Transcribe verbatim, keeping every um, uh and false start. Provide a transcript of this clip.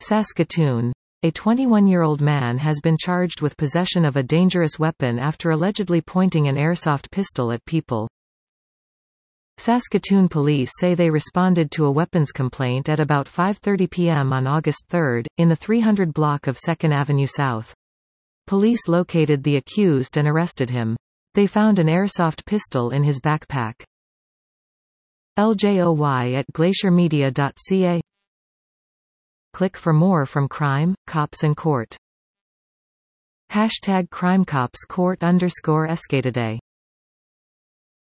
Saskatoon. A twenty-one-year-old man has been charged with possession of a dangerous weapon after allegedly pointing an airsoft pistol at people. Saskatoon police say they responded to a weapons complaint at about five thirty p m on August third, in the three hundred block of second Avenue South. Police located the accused and arrested him. They found an airsoft pistol in his backpack. L J O Y at glacier media dot c a. Click for more from Crime, Cops and Court. Hashtag CrimeCopsCourt underscore Escatoday.